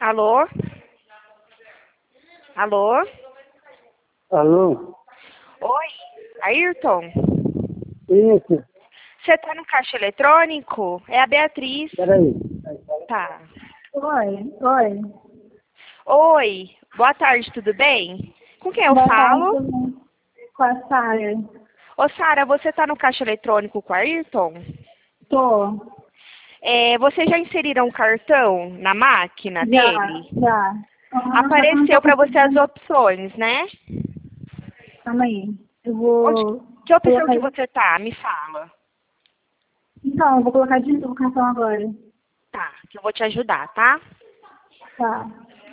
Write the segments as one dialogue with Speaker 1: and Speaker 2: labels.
Speaker 1: Alô? Alô?
Speaker 2: Alô?
Speaker 1: Oi, Ayrton?
Speaker 2: Isso,
Speaker 1: Você tá no caixa eletrônico? É a Beatriz.
Speaker 2: peraí.
Speaker 1: Tá.
Speaker 3: Oi.
Speaker 1: Oi, boa tarde, tudo bem? Com quem eu
Speaker 3: Boa tarde,
Speaker 1: falo?
Speaker 3: tudo bem? Com a Sara.
Speaker 1: Ô, Sara, você tá no caixa eletrônico com o Ayrton?
Speaker 3: Tô.
Speaker 1: Você já inseriram um cartão na máquina dele?
Speaker 3: Já.
Speaker 1: Apareceu para você as opções, né?
Speaker 3: Calma aí. Eu vou
Speaker 1: Que opção
Speaker 3: colocar...
Speaker 1: que você tá? Me fala.
Speaker 3: Então, eu vou colocar de novo o cartão agora.
Speaker 1: Tá, que eu vou te ajudar, tá?
Speaker 3: Tá.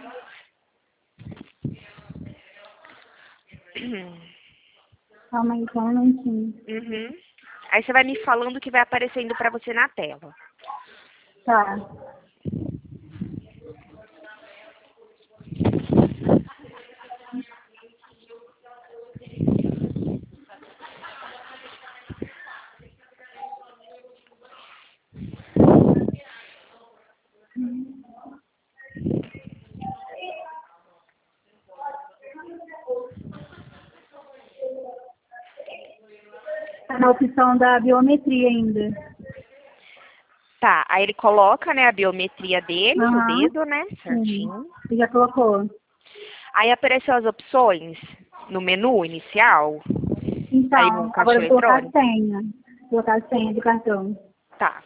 Speaker 3: Calma aí, só um minutinho.
Speaker 1: Uhum. Aí você vai me falando o que vai aparecendo para você na tela.
Speaker 3: Tá. Tá na opção da biometria ainda.
Speaker 1: Tá, aí ele coloca, né, a biometria dele, o
Speaker 3: Aham.
Speaker 1: dedo, né,
Speaker 3: Sim.
Speaker 1: certinho.
Speaker 3: Você já colocou?
Speaker 1: Aí apareceu as opções no menu inicial, aí no
Speaker 3: Então,
Speaker 1: caixa
Speaker 3: agora eu vou colocar a
Speaker 1: eletrônico.
Speaker 3: senha. Vou colocar a senha do cartão.
Speaker 1: Tá.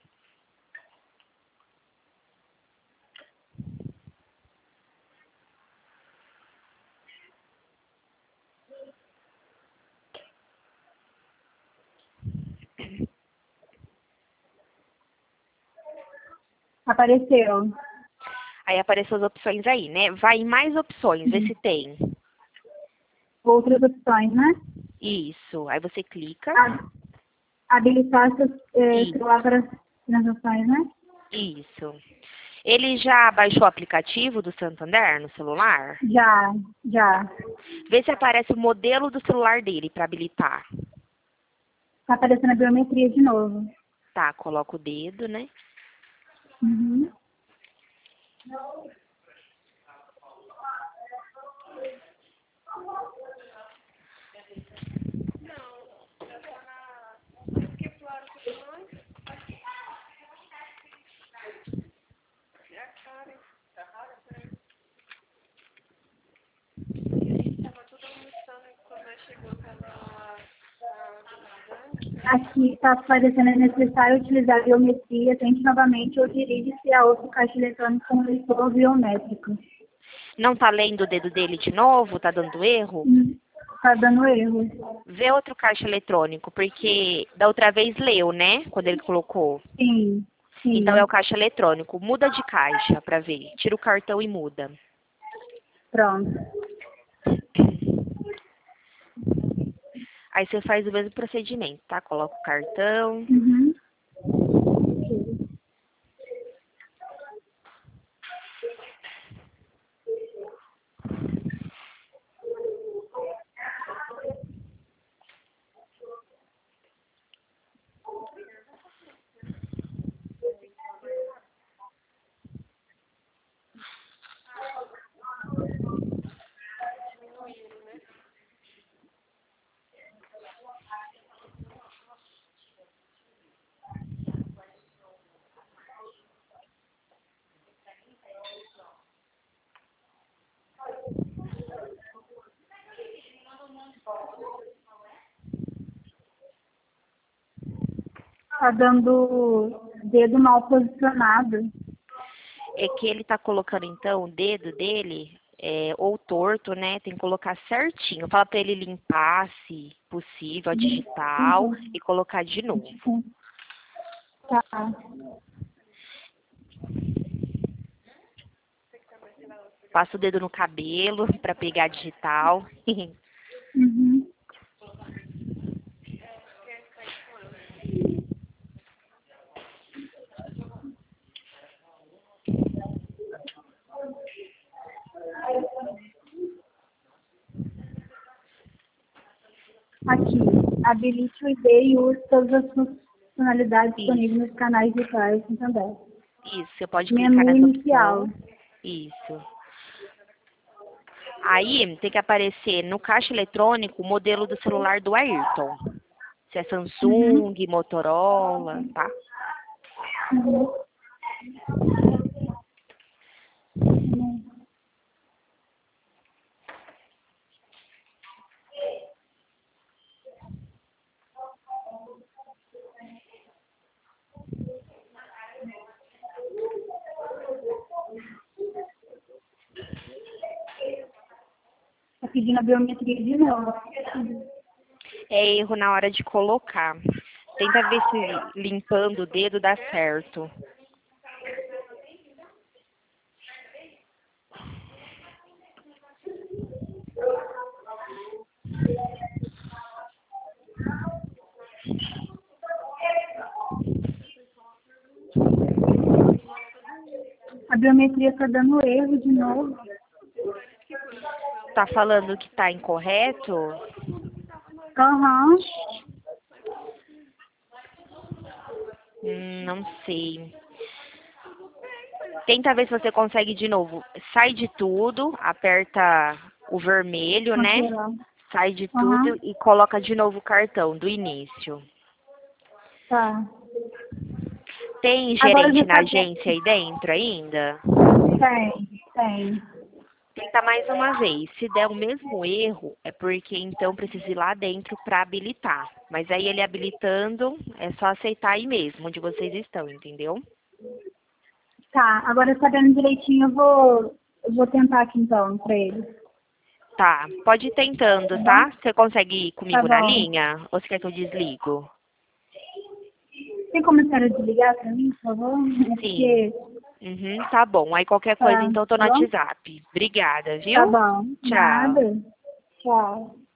Speaker 3: Apareceu.
Speaker 1: Aí apareceu as opções aí, né? Vai em mais opções, vê se tem.
Speaker 3: Outras opções, né?
Speaker 1: Isso. Aí você clica.
Speaker 3: Habilitar seu
Speaker 1: Isso.
Speaker 3: celular para transações, né?
Speaker 1: Isso. Ele já baixou o aplicativo do Santander no celular?
Speaker 3: Já.
Speaker 1: Vê se aparece o modelo do celular dele para habilitar.
Speaker 3: Tá aparecendo a biometria de novo.
Speaker 1: Tá, coloca o dedo, né?
Speaker 3: Uhum. Aqui está aparecendo é necessário utilizar a biometria, tente novamente ou dirige-se a outro caixa eletrônico com leitor biométrico.
Speaker 1: Não tá lendo o dedo dele de novo? Tá dando erro?
Speaker 3: Tá dando erro.
Speaker 1: Vê outro caixa eletrônico, porque da outra vez leu, né? Quando ele colocou.
Speaker 3: Sim.
Speaker 1: Então é o caixa eletrônico. Muda de caixa pra ver. Tira o cartão e muda.
Speaker 3: Pronto.
Speaker 1: Aí você faz o mesmo procedimento, tá? Coloca o cartão.
Speaker 3: Uhum. Tá dando dedo mal posicionado.
Speaker 1: É que ele tá colocando, então, o dedo dele, ou torto, né? Tem que colocar certinho. Fala pra ele limpar, se possível, a digital e colocar de novo.
Speaker 3: Tá.
Speaker 1: Passa o dedo no cabelo pra pegar a digital.
Speaker 3: Uhum. Aqui, habilite o ID e use todas as funcionalidades disponíveis nos canais virtuais também.
Speaker 1: Isso, você pode clicar
Speaker 3: Menu
Speaker 1: nessa
Speaker 3: inicial.
Speaker 1: opção. Isso. Aí tem que aparecer no caixa eletrônico o modelo do celular do Ayrton. Se é Samsung, Motorola, tá?
Speaker 3: Uhum. Tá pedindo a biometria de novo.
Speaker 1: É erro na hora de colocar. Tenta ver se limpando o dedo dá certo.
Speaker 3: A biometria tá dando erro de novo.
Speaker 1: Tá falando que tá incorreto?
Speaker 3: Aham.
Speaker 1: Não sei. Tenta ver se você consegue de novo. Sai de tudo, aperta o vermelho, né?
Speaker 3: Aqui, ó.
Speaker 1: Sai de
Speaker 3: Aham.
Speaker 1: tudo e coloca de novo o cartão do início.
Speaker 3: Tá.
Speaker 1: Tem
Speaker 3: Agora
Speaker 1: gerente
Speaker 3: já
Speaker 1: na
Speaker 3: tá.
Speaker 1: agência aí dentro ainda?
Speaker 3: Tem.
Speaker 1: Tenta mais uma vez. Se der o mesmo erro, é porque então precisa ir lá dentro para habilitar. Mas aí ele habilitando, é só aceitar aí mesmo, onde vocês estão, entendeu?
Speaker 3: Tá, agora sabendo direitinho, eu vou tentar aqui então pra ele.
Speaker 1: Tá, pode ir tentando,
Speaker 3: Tá
Speaker 1: tá?
Speaker 3: bom?
Speaker 1: Você consegue ir
Speaker 3: Tá
Speaker 1: comigo na
Speaker 3: bom.
Speaker 1: linha? Ou você quer que eu desligo?
Speaker 3: Tem como a senhora desligar pra mim, por favor? É
Speaker 1: Sim.
Speaker 3: porque.
Speaker 1: Uhum, tá bom. Aí qualquer coisa,
Speaker 3: Tá,
Speaker 1: então, eu tô no
Speaker 3: tá bom?
Speaker 1: WhatsApp. Obrigada,
Speaker 3: Tá
Speaker 1: viu?
Speaker 3: bom.
Speaker 1: Tchau.
Speaker 3: Nada. Tchau.